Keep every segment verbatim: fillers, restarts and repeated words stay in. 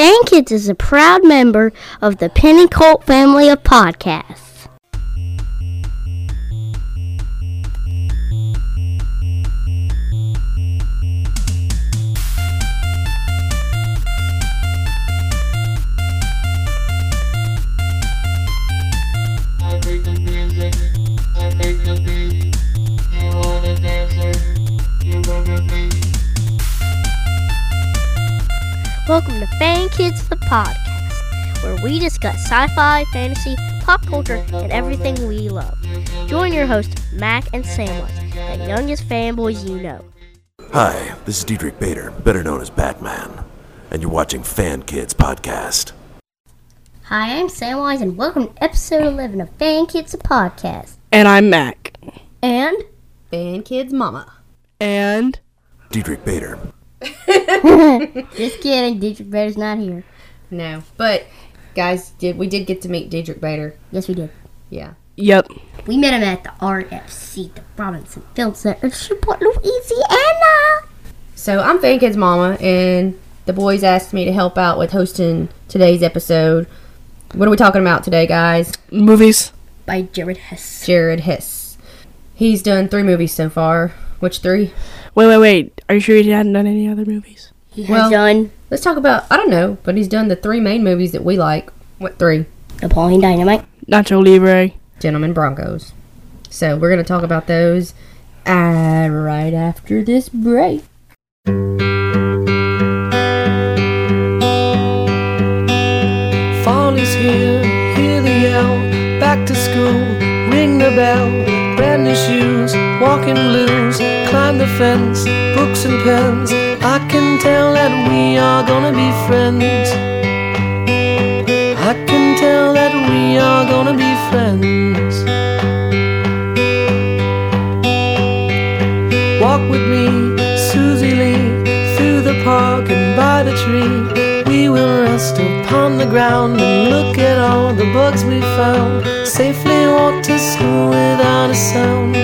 Fan Kids is a proud member of the Penny Colt family of podcasts. Welcome to Fan Kids, the podcast, where we discuss sci-fi, fantasy, pop culture, and everything we love. Join your hosts, Mac and Samwise, the youngest fanboys you know. Hi, this is Dietrich Bader, better known as Batman, and you're watching Fan Kids Podcast. Hi, I'm Samwise, and welcome to episode eleven of Fan Kids, the podcast. And I'm Mac. And? Fan Kids Mama. And? Dietrich Bader. Just kidding, Dietrich Bader's not here. No, but guys, did we did get to meet Dietrich Bader? Yes, we did. Yeah. Yep. We met him at the R F C, the Robinson Film Center in Shreveport, Louisiana. So I'm Fan Kids Mama, and the boys asked me to help out with hosting today's episode. What are we talking about today, guys? Movies. By Jared Hess. Jared Hess. He's done three movies so far. Which three? Wait, wait, wait. Are you sure he hadn't done any other movies? He has Well, done Let's talk about, I don't know, but he's done the three main movies that we like. What three? Napoleon Dynamite, Nacho Libre. Gentlemen Broncos. So we're going to talk about those uh, right after this break. Fall is here, hear the yell, back to school, ring the bell, brand new shoes, walking blues, climb the fence, books and pens, I can tell that we are gonna be friends. I can tell that we are gonna be friends. Walk with me, Susie Lee, through the park and by the tree. We will rest upon the ground and look at all the bugs we found. Safely walk to school without a sound.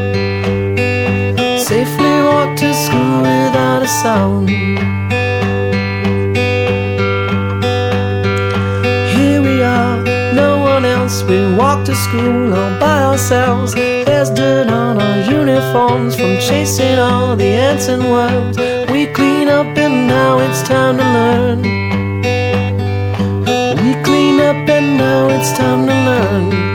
Safely walk to school without a sound. Here we are, no one else. We walk to school all by ourselves. There's dirt on our uniforms from chasing all the ants and worms. We clean up and now it's time to learn. We clean up and now it's time to learn.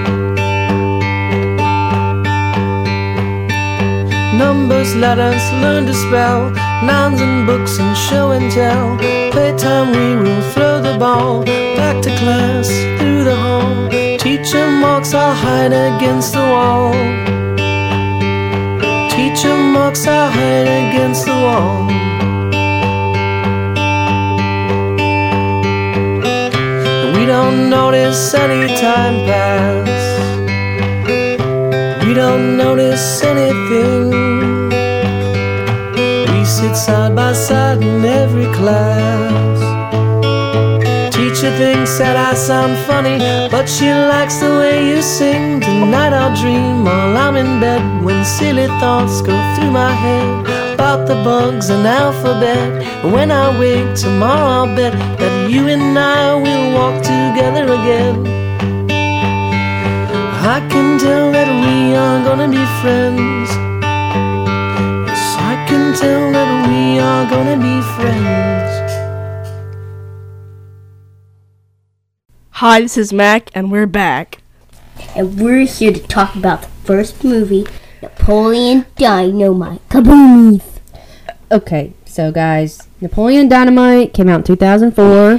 Numbers, letters, learn to spell, nouns and books and show and tell. Playtime we will throw the ball, back to class, through the hall. Teacher marks our hide against the wall. Teacher marks our hide against the wall. We don't notice any time pass. We don't notice anything. We sit side by side in every class. Teacher thinks that I sound funny, but she likes the way you sing. Tonight I'll dream while I'm in bed, when silly thoughts go through my head about the bugs and alphabet. And when I wake tomorrow, I'll bet that you and I will walk together again. I can tell that we are gonna be friends. Yes, I can tell that we are gonna be friends. Hi, this is Mac, and we're back. and we're here to talk about the first movie, Napoleon Dynamite. Kaboom! Okay, so guys, Napoleon Dynamite came out in two thousand four,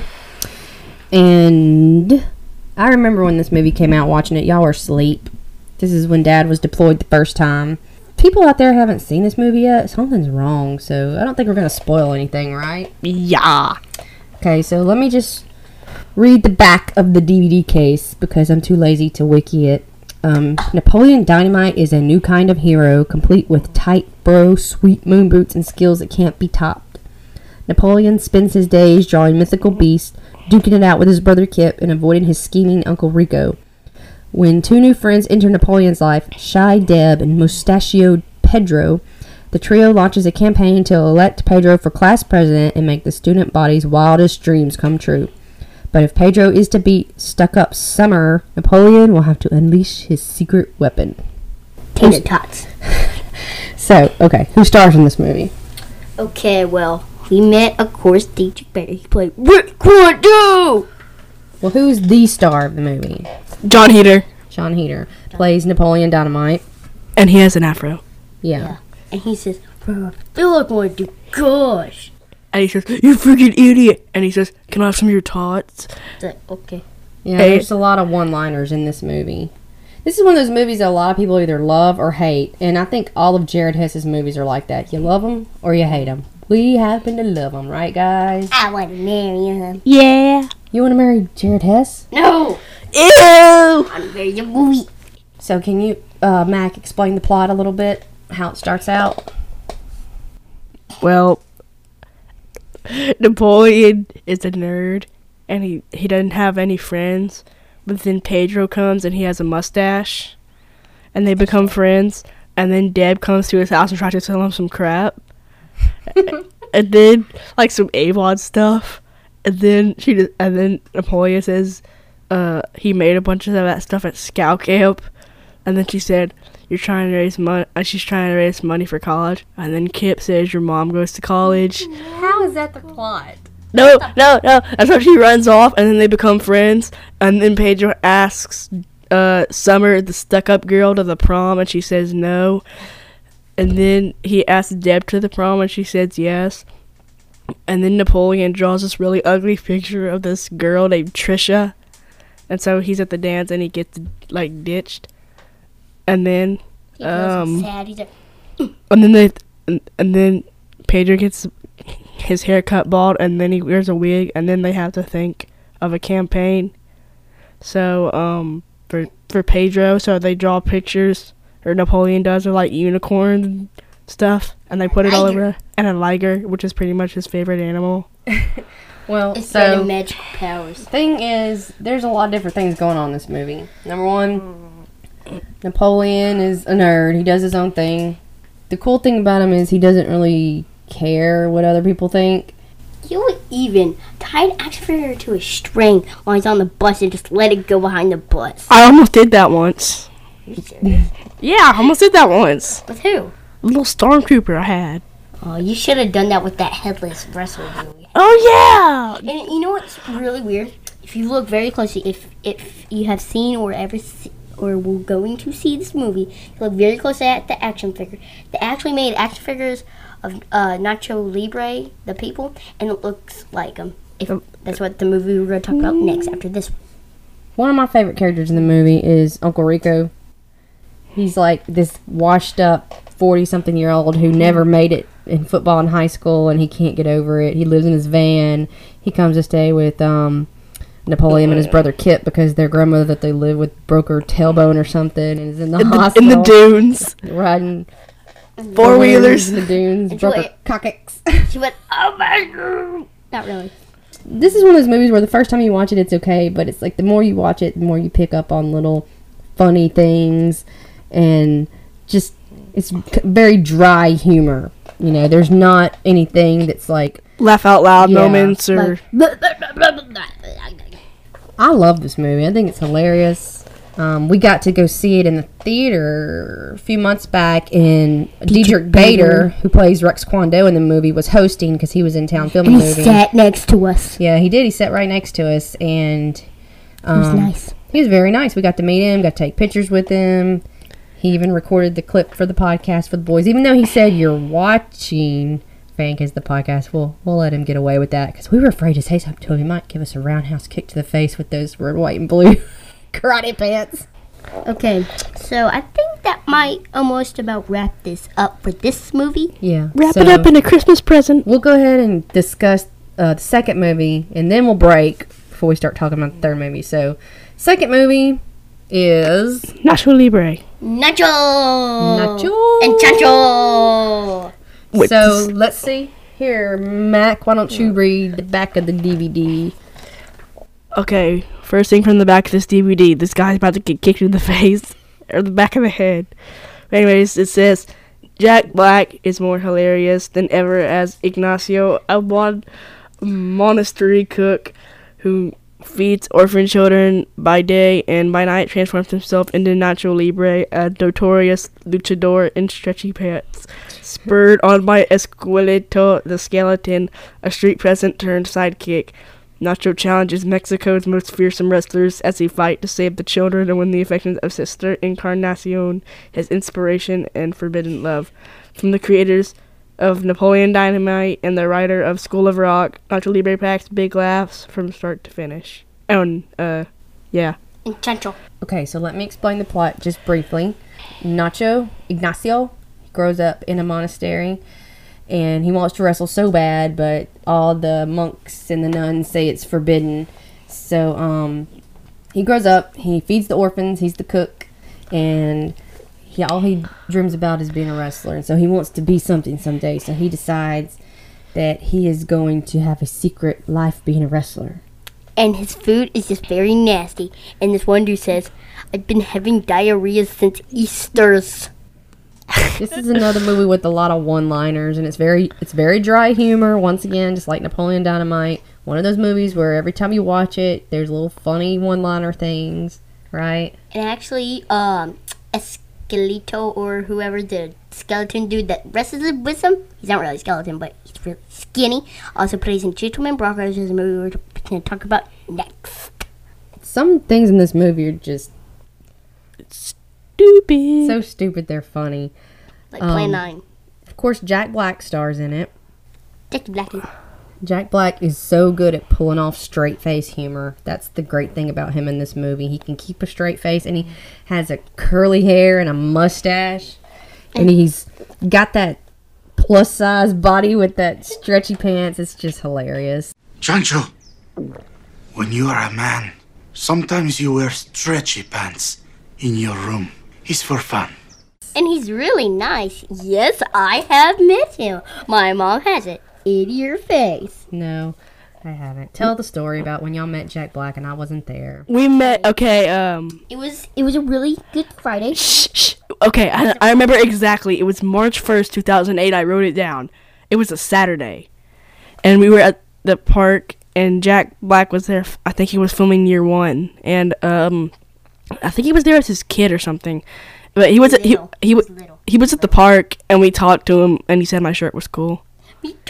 and I remember when this movie came out, watching it. Y'all were asleep. This is when Dad was deployed the first time. People out there haven't seen this movie yet. Something's wrong, so I don't think we're going to spoil anything, right? Yeah. Okay, so let me just read the back of the D V D case because I'm too lazy to wiki it. Um, Napoleon Dynamite is a new kind of hero, complete with tight bro, sweet moon boots, and skills that can't be topped. Napoleon spends his days drawing mythical beasts, duking it out with his brother Kip, and avoiding his scheming Uncle Rico. When two new friends enter Napoleon's life, Shy Deb and mustachioed Pedro, The trio launches a campaign to elect Pedro for class president and make the student body's wildest dreams come true. But if Pedro is to beat stuck-up Summer, Napoleon will have to unleash his secret weapon. Tater tots. So, okay, who stars in this movie? Okay, well, we met, of course, Dietrich Bader. He played Rick Quandu! Well, who's the star of the movie? John Heater. Sean Heater plays Napoleon Dynamite. And he has an afro. Yeah. Yeah. And he says, I feel like I want to do gosh. And he says, you freaking idiot. And he says, can I have some of your tots? It's like, okay. Yeah, Hey. there's a lot of one-liners in this movie. This is one of those movies that a lot of people either love or hate. And I think all of Jared Hess's movies are like that. You love them or you hate them. We happen to love them, right, guys? I want to marry him. Yeah. You want to marry Jared Hess? No! Ew. I want to marry the movie. So can you, uh, Mac, explain the plot a little bit? How it starts out? Well, Napoleon is a nerd, and he, he doesn't have any friends. But then Pedro comes, and he has a mustache, and they become friends. And then Deb comes to his house and tries to sell him some crap. And then, like, some A W O D stuff. And then she just, and then Napoleon says uh, he made a bunch of that stuff at Scout Camp. And then she said, you're trying to raise money. Uh, she's trying to raise money for college. And then Kip says your mom goes to college. How is that the plot? No, no, no. That's how she runs off, and then they become friends. And then Pedro asks uh, Summer, the stuck-up girl, to the prom, and she says no. And then he asks Deb to the prom, and she says yes. And then Napoleon draws this really ugly picture of this girl named Trisha. And so he's at the dance, and he gets, like, ditched. And then, He feels um, sad. He's like, and then they, and, and then Pedro gets his hair cut bald, and then he wears a wig, and then they have to think of a campaign. So, um, for for Pedro, so they draw pictures, or Napoleon does, of like unicorns and stuff, and they put it all Liger. over, and a liger, which is pretty much his favorite animal. Well, it's so, so magical powers. thing is, there's a lot of different things going on in this movie. Number one, Napoleon is a nerd. He does his own thing. The cool thing about him is he doesn't really care what other people think. You even tied an action figure to a string while he's on the bus and just let it go behind the bus. I almost did that once. Are you serious? Yeah, I almost did that once. With who? A little stormtrooper I had. Oh, you should have done that with that headless wrestler movie. Oh, yeah! And you know what's really weird? If you look very closely, if if you have seen or ever see, or were going to see this movie, you look very closely at the action figure. They actually made action figures of uh, Nacho Libre, the people, and it looks like them. If that's what the movie we're going to talk about next after this one. One of my favorite characters in the movie is Uncle Rico. He's like this washed up forty-something year old who never made it in football in high school, and he can't get over it. He lives in his van. He comes to stay with um, Napoleon and his brother Kip because their grandmother that they live with broke her tailbone or something and is in the In the, in hospital. the dunes. Riding Four wheelers. in the dunes. And Broke Julia- her coccyx. She went, oh my god! Not really. This is one of those movies where the first time you watch it, it's okay, but it's like the more you watch it, the more you pick up on little funny things, and just it's c- very dry humor. You know, there's not anything that's like. Laugh out loud Yeah, moments, or Like, I love this movie. I think it's hilarious. Um, we got to go see it in the theater a few months back, and Dietrich Bader, who plays Rex Kwon Do in the movie, was hosting because he was in town filming and the he movie. sat next to us. Yeah, he did. He sat right next to us, and um, It was nice. he was very nice. We got to meet him, got to take pictures with him. He even recorded the clip for the podcast for the boys, even though he said you're watching Frank as the podcast. We'll, we'll let him get away with that because we were afraid to say something to him. He might give us a roundhouse kick to the face with those red, white, and blue karate pants. Okay, so I think that might almost about wrap this up for this movie. Yeah. wrap so it up in a Christmas present. We'll go ahead and discuss uh, the second movie, and then we'll break before we start talking about the third movie. So, second movie is Nacho Libre. Nacho! Nacho And Chacho! Wait, So this- let's see here, Mac. Why don't you read the back of the D V D? Okay, first thing from the back of this D V D, this guy's about to get kicked in the face, or the back of the head. Anyways, it says, Jack Black is more hilarious than ever as Ignacio, a mon- monastery cook who feeds orphan children by day and by night transforms himself into Nacho Libre, a notorious luchador in stretchy pants. Spurred on by Esqueleto the Skeleton, a street present turned sidekick, Nacho challenges Mexico's most fearsome wrestlers as he fight to save the children and win the affections of Sister Encarnacion, his inspiration and forbidden love. From the creators of Napoleon Dynamite and the writer of School of Rock, Nacho Libre packs big laughs from start to finish. And, uh, yeah. Intentional. Okay, so let me explain the plot just briefly. Nacho, Ignacio, grows up in a monastery, and he wants to wrestle so bad, but all the monks and the nuns say it's forbidden. So, um, he grows up, he feeds the orphans, he's the cook, and he, all he dreams about is being a wrestler. And so he wants to be something someday, so he decides that he is going to have a secret life being a wrestler. And his food is just very nasty. And this one dude says, I've been having diarrhea since Easter's. This is another movie with a lot of one-liners, and it's very it's very dry humor, once again, just like Napoleon Dynamite. One of those movies where every time you watch it, there's little funny one-liner things, right? And actually, um, Esqueleto, or whoever the skeleton dude that wrestles with him, he's not really a skeleton, but he's really skinny, also plays in Gentleman Broncos, which is a movie we're going to talk about next. Some things in this movie are just Stupid. so stupid they're funny. Like Plan Um, nine. Of course, Jack Black stars in it. Jackie Blackie. Jack Black is so good at pulling off straight face humor. That's the great thing about him in this movie. He can keep a straight face, and he has a curly hair and a mustache, and he's got that plus size body with that stretchy pants. It's just hilarious. Chancho, when you are a man, sometimes you wear stretchy pants in your room. It's for fun. And he's really nice. Yes, I have met him. My mom has it. In your face. No, I haven't. Tell the story about when y'all met Jack Black and I wasn't there. We met, okay, um... It was it was a really good Friday. Shh, shh. Okay, I, I remember exactly. It was March first, two thousand eight. I wrote it down. It was a Saturday. And we were at the park, and Jack Black was there. I think he was filming year one. And, um... I think he was there as his kid or something. But he was at, he, Little. he, was wa- little. he was at the park, and we talked to him, and he said my shirt was cool. Me too.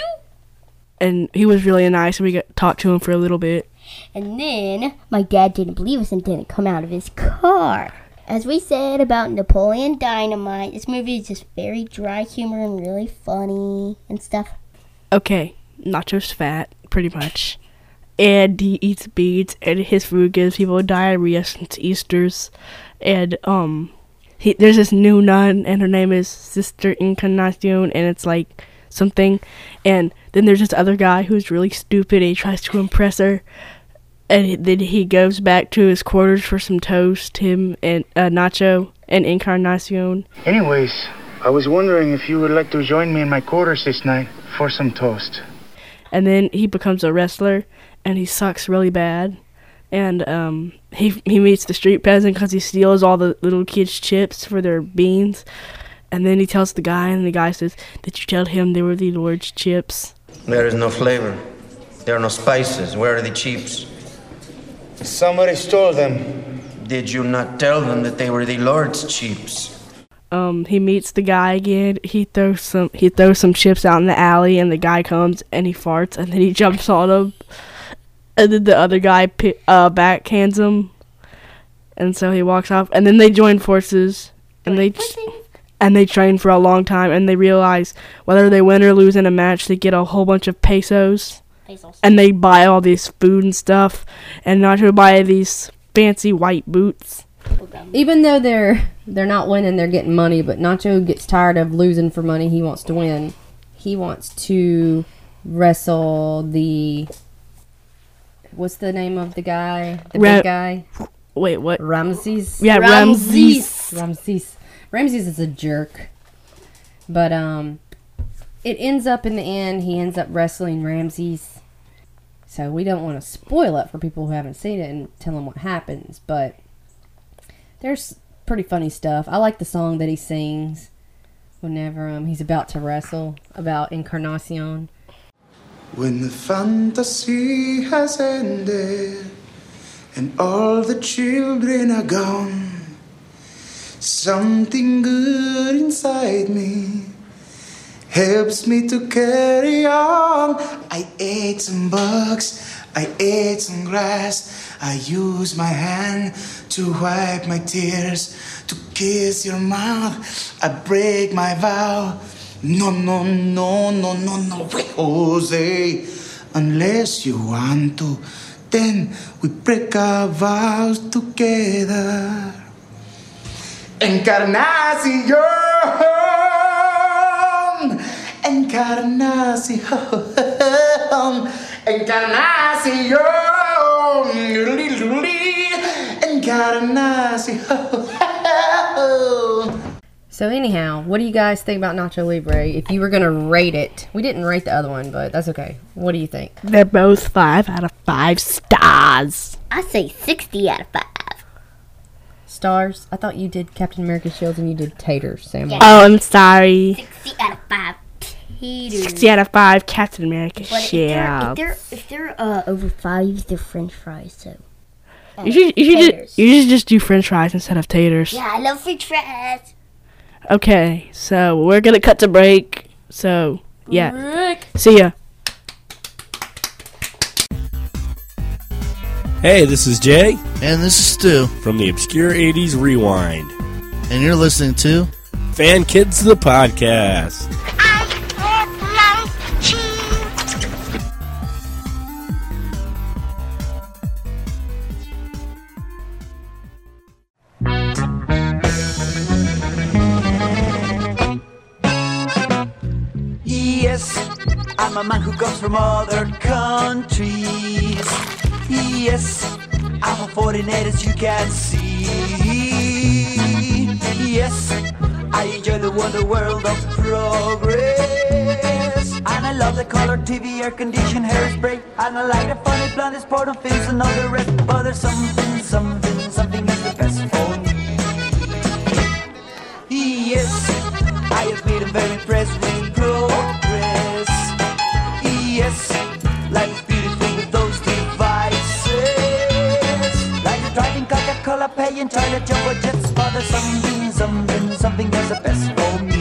And he was really nice, and we got talked to him for a little bit. And then my dad didn't believe us and didn't come out of his car. As we said about Napoleon Dynamite, this movie is just very dry humor and really funny and stuff. Okay, Nacho's fat, pretty much. And he eats beets, and his food gives people diarrhea since Easter's. And, um, he, there's this new nun, and her name is Sister Encarnacion, and it's like something. And then there's this other guy who's really stupid, and he tries to impress her. And then he goes back to his quarters for some toast, him and uh, Nacho and Encarnacion. Anyways, I was wondering if you would like to join me in my quarters this night for some toast. And then he becomes a wrestler, and he sucks really bad. And um, he he meets the street peasant because he steals all the little kids' chips for their beans. And then he tells the guy, and the guy says, "Did you tell him they were the Lord's chips?" There is no flavor. There are no spices. Where are the chips? Somebody stole them. Did you not tell them that they were the Lord's chips? Um, he meets the guy again. He throws some he throws some chips out in the alley, and the guy comes and he farts, and then he jumps on him. And then the other guy pi- uh, backhands him, and so he walks off. And then they join forces, and they and they train for a long time. And they realize whether they win or lose in a match, they get a whole bunch of pesos, Pesos. and they buy all this food and stuff. And Nacho buy these fancy white boots. Even though they're they're not winning, they're getting money, but Nacho gets tired of losing for money. He wants to win. He wants to wrestle the... What's the name of the guy? The Ra- big guy? Wait, what? Ramses? Yeah, Ramses. Ramses. Ramses is a jerk. But, um, it ends up in the end, he ends up wrestling Ramses. So we don't want to spoil it for people who haven't seen it and tell them what happens. But there's pretty funny stuff. I like the song that he sings. whenever um he's about to wrestle about Encarnacion. When the fantasy has ended and all the children are gone, something good inside me helps me to carry on. I ate some bugs, I ate some grass, I use my hand to wipe my tears, to kiss your mouth, I break my vow. No, no, no, no, no, no, Jose. Unless you want to, then we break our vows together. Encarnacion, Encarnacion, Encarnacion, Encarnacion. So anyhow, what do you guys think about Nacho Libre? If you were going to rate it, we didn't rate the other one, but that's okay. What do you think? They're both five out of five stars. I say sixty out of five. Stars? I thought you did Captain America shields and you did taters, Sam. Yeah. Oh, I'm sorry. sixty out of five. Taters. sixty out of five Captain America But if they're, if shields. they're, if they're uh, over five, they're French fries, so. Uh, You should, you, should taters. just, you should just do French fries instead of taters. Yeah, I love French fries. Okay, so we're gonna cut to break. So yeah, Rick. see ya. Hey, this is Jay And this is Stu. from the Obscure eighties Rewind. And you're listening to Fan Kids the Podcast. Yes, I'm a man who comes from other countries. Yes, I'm a foreigner as you can see. Yes, I enjoy the wonder world of progress. And I love the color T V, air conditioned hairspray. And I like the funny blonde sport of films and all the rest. But there's something, something, something is the best for me. Yes, I have been very impressed with progress. Yes, life is beautiful with those devices. Like the driving Coca-Cola, paying toilet jumbo jets. But there's something, something, something that's the best for me.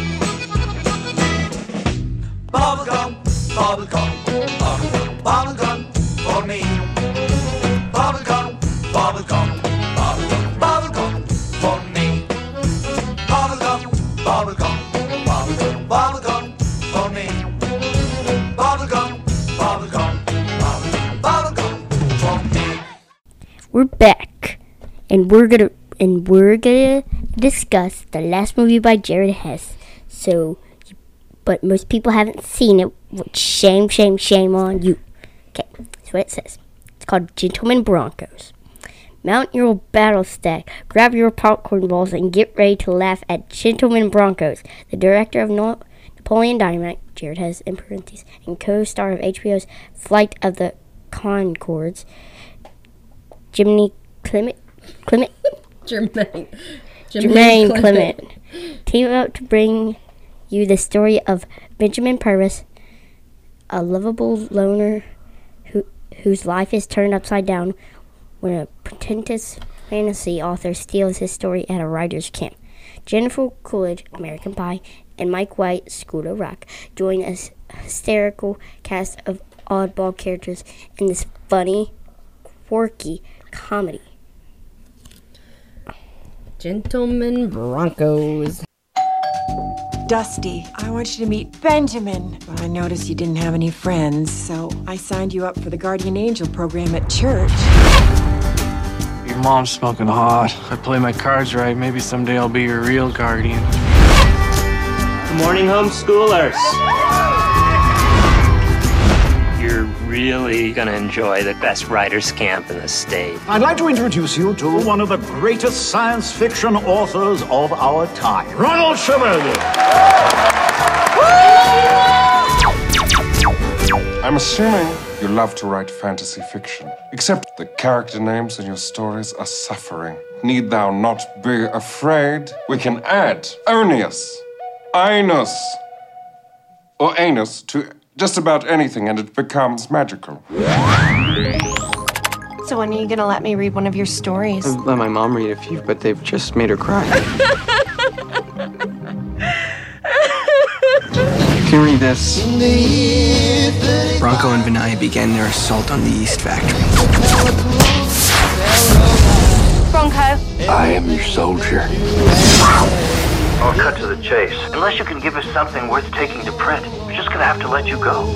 Bubblegum, bubblegum, bubblegum, bubblegum for me. Bubblegum, bubblegum, bubblegum, bubblegum for me. Bubblegum, bubblegum, bubblegum, bubblegum for me. Bubblegum, bubblegum, bubblegum, bubblegum for me. We're back, and we're gonna and we're gonna discuss the last movie by Jared Hess. So, but most people haven't seen it. Which shame, shame, shame on you. Okay, that's what it says. It's called Gentlemen Broncos. Mount your battle stack, grab your popcorn balls, and get ready to laugh at Gentlemen Broncos. The director of no- Napoleon Dynamite, Jared Hess in parentheses, and co-star of H B O's Flight of the Conchords, Jiminy Clement, Clement, Jermaine. Jermaine Clement, team up to bring you the story of Benjamin Purvis, a lovable loner who whose life is turned upside down when a pretentious fantasy author steals his story at a writer's camp. Jennifer Coolidge, American Pie, and Mike White, School of Rock, join a hysterical cast of oddball characters in this funny, quirky comedy. Gentlemen Broncos. Dusty, I want you to meet Benjamin. Well, I noticed you didn't have any friends, so I signed you up for the Guardian Angel program at church. Your mom's smoking hot. If I play my cards right, maybe someday I'll be your real guardian. Good morning, homeschoolers. You're really gonna enjoy the best writers' camp in the state. I'd like to introduce you to one of the greatest science fiction authors of our time, Ronald Chevalier. I'm assuming you love to write fantasy fiction, except the character names in your stories are suffering. Need thou not be afraid? We can add Onius, anus or anus to just about anything and it becomes magical. So when are you gonna let me read one of your stories? I've let my mom read a few, but they've just made her cry. You can read this. Bronco and Vinaya began their assault on the yeast factory. Bronco. I am your soldier. I'll cut to the chase. Unless you can give us something worth taking to print, we're just gonna have to let you go.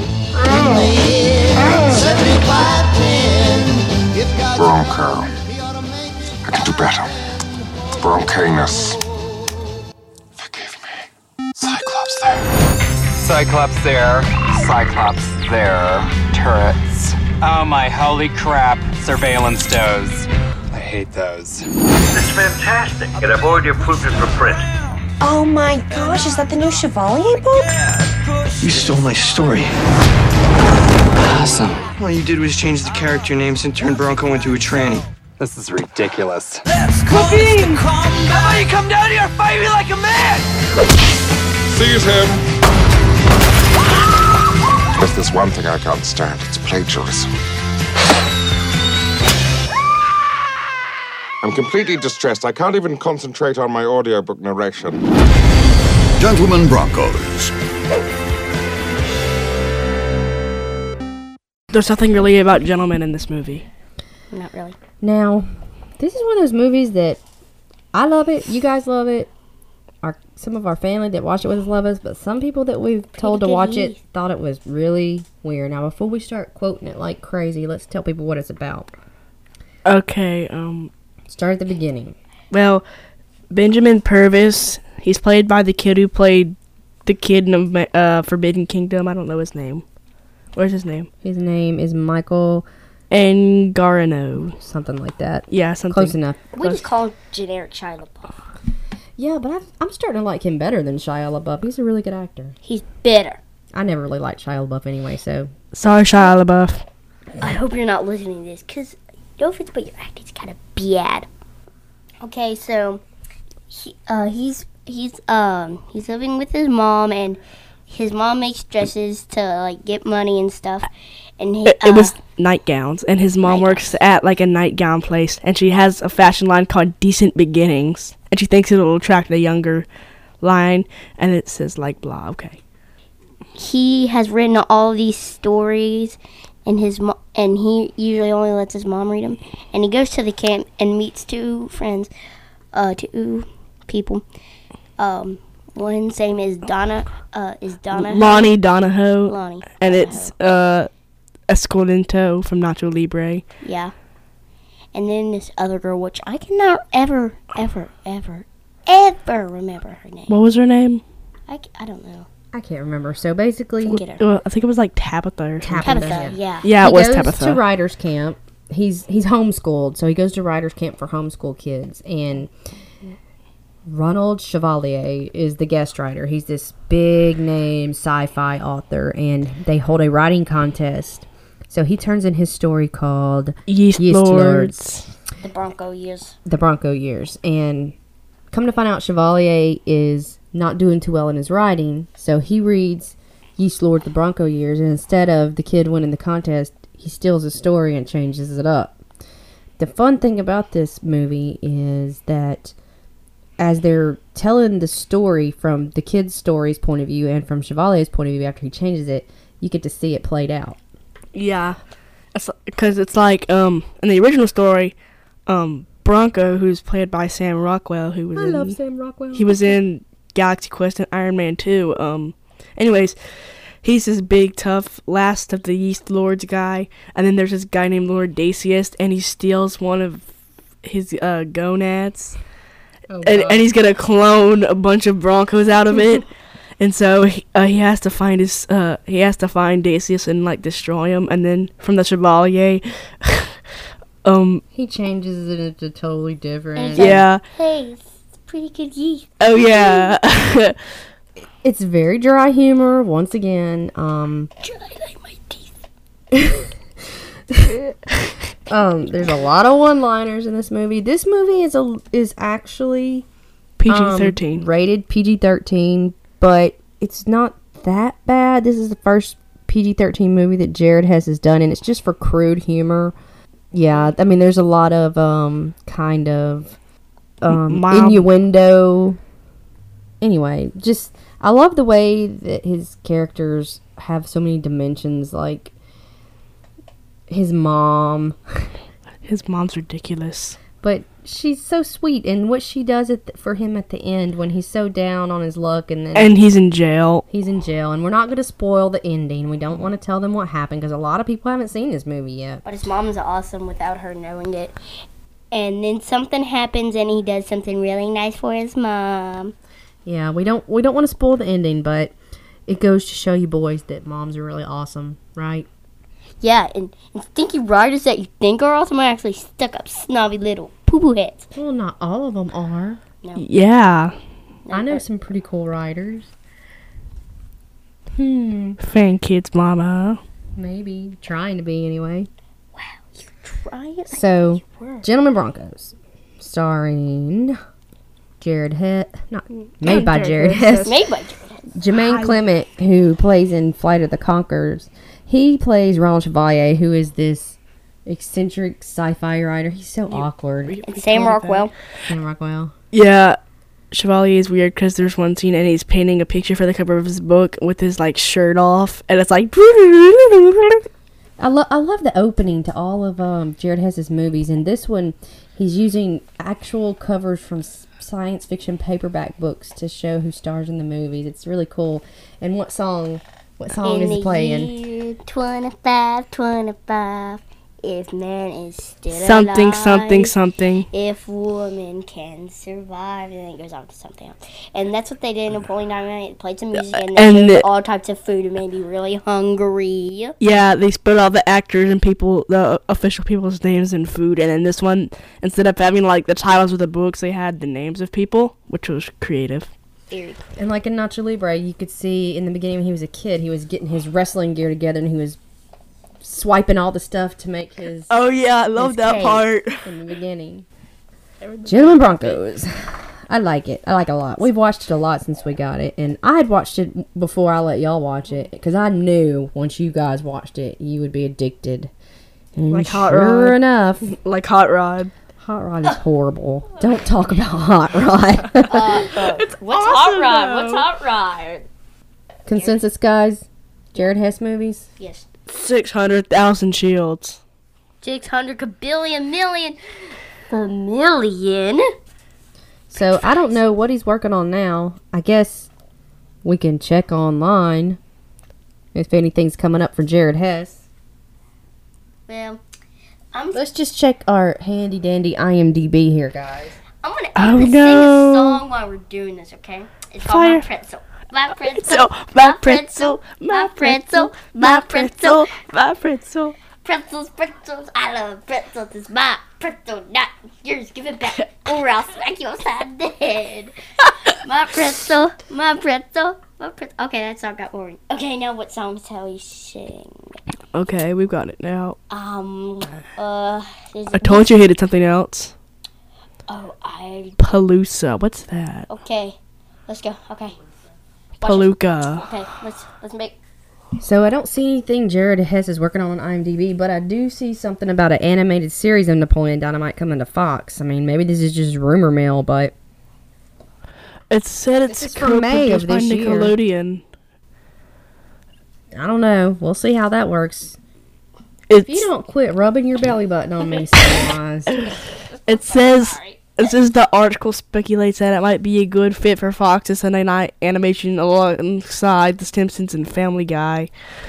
Bronco. I can do better. Broncanus. Forgive me. Cyclops there. Cyclops there. Cyclops there. Turrets. Oh my holy crap. Surveillance does. I hate those. It's fantastic. Get aboard your poopers for print. Oh my gosh, is that the new Chevalier book? You stole my story. Awesome. All you did was change the character names and turn Bronco into a tranny. This is ridiculous. Cookie! How about you come down here and fight me like a man? Seize him! There's this one thing I can't stand. It's plagiarism. I'm completely distressed. I can't even concentrate on my audiobook narration. Gentlemen Broncos. There's nothing really about gentlemen in this movie. Not really. Now, this is one of those movies that I love it. You guys love it. Our some of our family that watch it with us love us, but some people that we've told to watch it thought it was really weird. Now, before we start quoting it like crazy, let's tell people what it's about. Okay, um... Start at the beginning. Well, Benjamin Purvis, he's played by the kid who played the kid in uh, Forbidden Kingdom. I don't know his name. What's his name? His name is Michael... Angarano. Something like that. Yeah, something. Close enough. We just call him generic Shia LaBeouf. Yeah, but I've, I'm starting to like him better than Shia LaBeouf. He's a really good actor. He's bitter. I never really liked Shia LaBeouf anyway, so... Sorry, Shia LaBeouf. I hope you're not listening to this, because no offense, but your acting's kind of bad. Okay, so he, uh, he's he's um he's living with his mom, and his mom makes dresses to like get money and stuff. And he, it, uh, it was nightgowns, and his mom works at like a nightgown place, and she has a fashion line called Decent Beginnings, and she thinks it'll attract a younger line, and it says like blah. Okay. He has written all these stories, and his mo- and he usually only lets his mom read them. And he goes to the camp and meets two friends, uh, two people. Um, one's name is Donna. Uh, is Donna Lonnie Donahoe. Lonnie. And Donahoe. it's uh, Escolinto from Nacho Libre. Yeah. And then this other girl, which I cannot ever, ever, ever, ever remember her name. What was her name? I, c- I don't know. I can't remember. So basically, Well, I think it was like Tabitha or something. Tabitha, Tabitha, yeah. Yeah, it he was goes Tabitha. to writer's camp. He's he's homeschooled, so he goes to writer's camp for homeschool kids. And Ronald Chevalier is the guest writer. He's this big name sci-fi author, and they hold a writing contest. So he turns in his story called Yeast, Yeast Lords. Lords. The Bronco years. The Bronco Years. And come to find out, Chevalier is not doing too well in his writing, so he reads Yeast Lord the Bronco Years, and instead of the kid winning the contest, he steals a story and changes it up. The fun thing about this movie is that as they're telling the story from the kid's story's point of view and from Chevalier's point of view after he changes it, you get to see it played out. Yeah, because it's like um in the original story, um Bronco, who's played by Sam Rockwell, who was I in, love Sam Rockwell. He was in Galaxy Quest and Iron Man two. Um, anyways, he's this big, tough, last of the Yeast Lords guy, and then there's this guy named Lord Dacius, and he steals one of his uh, gonads, oh, and, and he's gonna clone a bunch of Broncos out of it. And so he, uh, he has to find his uh, he has to find Dacius and like destroy him, and then from the Chevalier, um, he changes it into totally different. Yeah. Like, hey, it's pretty good yeast. Oh yeah. It's very dry humor once again. Um, Dry like my teeth. um, there's a lot of one-liners in this movie. This movie is a is actually P G thirteen um, rated P G thirteen. but it's not that bad. This is the first P G thirteen movie that Jared Hess has done, and it's just for crude humor. Yeah, I mean, there's a lot of um, kind of um, Mom. innuendo. Anyway, just I love the way that his characters have so many dimensions, like his mom. His mom's ridiculous. But she's so sweet, and what she does at the, for him at the end when he's so down on his luck, and then And he's in jail. He's in jail, and we're not going to spoil the ending. We don't want to tell them what happened because a lot of people haven't seen this movie yet. But his mom's awesome without her knowing it. And then something happens, and he does something really nice for his mom. Yeah, we don't we don't want to spoil the ending, but it goes to show you boys that moms are really awesome, right? Yeah, and, and stinky riders that you think are awesome are actually stuck up, snobby little poo-poo heads. Well, not all of them are. No. Yeah. No, I know but- some pretty cool riders. Hmm. Fan kids, mama. Maybe. Trying to be, anyway. Try it. So, Gentlemen Broncos, starring Jared Hess, not made by Jared Hess, Made by Jared Hess. Jermaine Clement, who plays in Flight of the Conchords. He plays Ronald Chevalier, who is this eccentric sci-fi writer. He's so awkward. And Sam Rockwell. Sam Rockwell. Yeah. Chevalier is weird because there's one scene and he's painting a picture for the cover of his book with his like shirt off, and it's like. I love I love the opening to all of um, Jared Hess's movies, and this one he's using actual covers from s- science fiction paperback books to show who stars in the movies. It's really cool. And what song? What song In is he playing? the year twenty-five, twenty-five, if man is still Something, alive, something, something. if woman can survive, and then it goes on to something else. And that's what they did in Napoleon Dynamite. They played some music, and they And showed the- all types of food and made me really hungry. Yeah, they put all the actors and people, the official people's names and food, and then this one, instead of having like the titles of the books, they had the names of people, which was creative. Very And like in Nacho Libre, you could see in the beginning when he was a kid, he was getting his wrestling gear together, and he was swiping all the stuff to make his. Oh yeah, I love his that cake part. in the beginning. Gentlemen Broncos. I like it. I like it a lot. We've watched it a lot since we got it, and I had watched it before I let y'all watch it because I knew once you guys watched it, you would be addicted. And Like Hot sure Rod. enough, Like Hot Rod. Hot Rod is horrible. Don't talk about Hot Rod. uh, uh, What's Hot Rod? What's Hot Rod? Consensus, guys. Jared Hess movies. Yes. Six hundred thousand shields. six hundred kabillion million. A million? So I don't know what he's working on now. I guess we can check online if anything's coming up for Jared Hess. Well, I'm Let's just check our handy dandy I M D B here, guys. I'm gonna, Oh, I'm gonna no. sing a song while we're doing this, okay? It's called Fire. My Pretzel. My pretzel, My pretzel, my pretzel, my pretzel, my pretzel. Pretzels, pretzels, I love pretzels. It's my pretzel, not yours. Give it back, or I'll smack you upside the head. My pretzel, my pretzel, my pretzel. Okay, that song got boring. Okay, now what song shall we sing? Okay, we've got it now. Um, uh, there's I told you I hated something else. Oh, I. Palooza. What's that? Okay, let's go. Okay. Palooka. Okay, let's let's make. So I don't see anything Jared Hess is working on on I M D B, but I do see something about an animated series of Napoleon Dynamite coming to Fox. I mean, maybe this is just rumor mill, but It said it's This is from May of co-produced by this year. Nickelodeon. I don't know. We'll see how that works. It's, If you don't quit rubbing your belly button on me, Samwise. It says it says the article speculates that it might be a good fit for Fox's Sunday night animation alongside The Simpsons and Family Guy.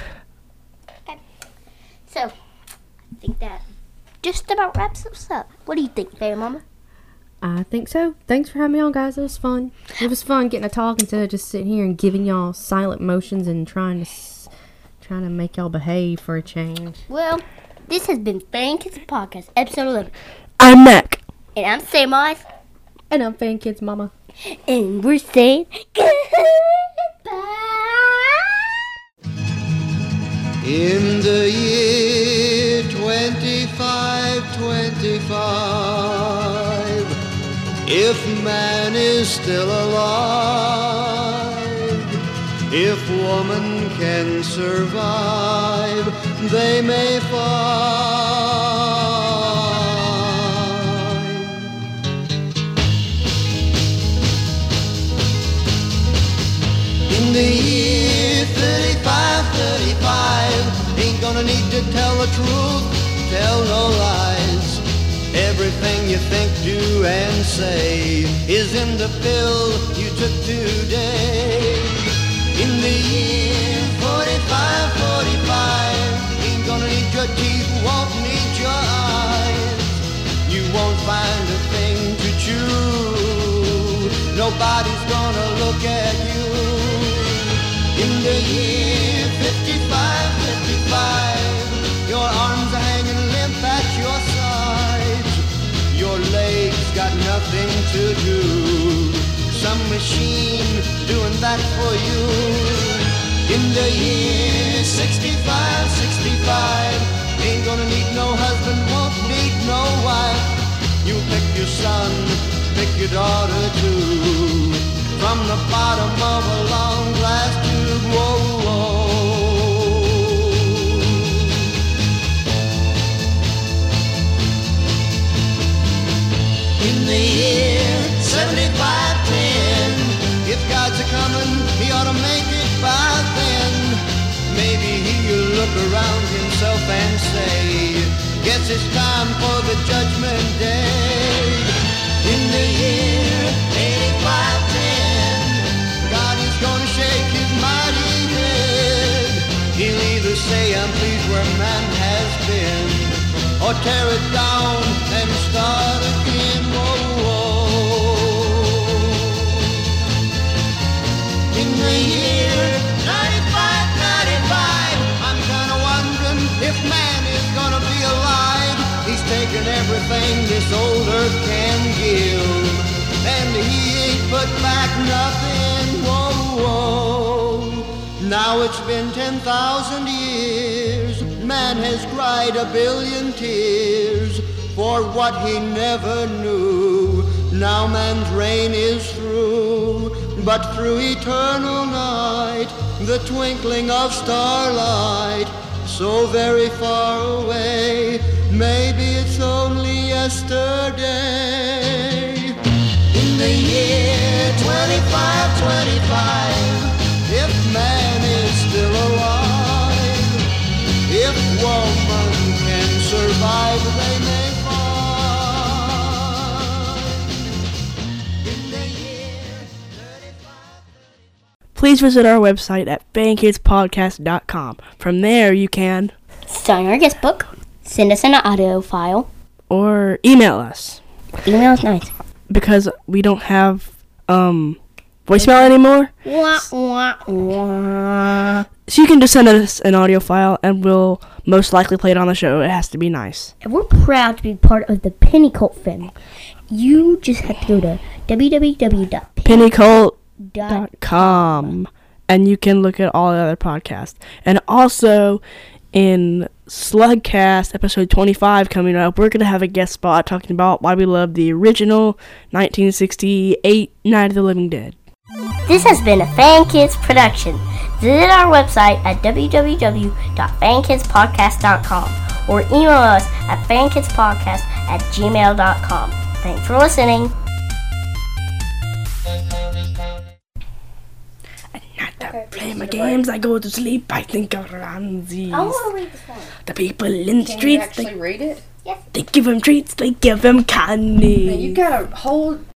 So, I think that just about wraps us up. What do you think, Fair Mama? I think so. Thanks for having me on, guys. It was fun. It was fun getting to talk instead of just sitting here and giving y'all silent motions and trying to s- trying to make y'all behave for a change. Well, this has been Fan Kids Podcast, episode eleven. I'm Mac. And I'm Samwise. And I'm Fan Kids Mama. And we're saying goodbye. In the year twenty-five twenty-five, if man is still alive, If woman can survive, they may find. In the year thirty-five, thirty-five, ain't gonna need to tell the truth, tell no lies. Everything you think, do, and say is in the pill you took today. In the year forty-five, forty-five, ain't gonna need your teeth, won't need your eyes. You won't find a thing to chew, nobody's gonna look at you. In the year fifty-five, fifty-five, your arms are hanging limp at your sides. Your legs got nothing to do, some machine doing that for you. In the year sixty-five, sixty-five, ain't gonna need no husband, won't need no wife. You pick your son, pick your daughter too, from the bottom of a long glass tube. Whoa, whoa. In the year seventy-five, ten, if God's a comin', he ought to make it by then. Maybe he'll look around himself and say, guess it's time for the judgment day. In the year eighty-five, ten, God is gonna shake his mighty head. He'll either say, I'm pleased where man has been, or tear it down and start again. Whoa, whoa. In the year ninety-five, ninety-five, I'm kinda wondering if man is gonna be alive. He's taken everything this old earth can give, and he ain't put back nothing. Whoa, whoa. Now it's been ten thousand years, man has cried a billion tears for what he never knew. Now man's reign is through, but through eternal night, the twinkling of starlight, so very far away, maybe it's only yesterday. In the year twenty-five, twenty-five, if man is still alive, if woman can survive, they may Please visit our website at fan kids podcast dot com. From there, you can sign our guest book, send us an audio file, or email us. Email is nice. Because we don't have um, voicemail anymore. Wah, wah, wah. So you can just send us an audio file, and we'll most likely play it on the show. It has to be nice. And we're proud to be part of the Pennycult family. You just have to go to w w w dot pennycult dot com and you can look at all the other podcasts. And also in Slugcast episode twenty-five coming up, we're going to have a guest spot talking about why we love the original nineteen sixty-eight Night of the Living Dead. This has been a Fan Kids production. Visit our website at w w w dot fan kids podcast dot com or email us at fan kids podcast at gmail dot com. Thanks for listening. Okay, play my games, I go to sleep, I think of Ramses. I want to read this one. The people in the Can streets, you actually they, read it? Yes. They give him treats, they give him candy. You gotta hold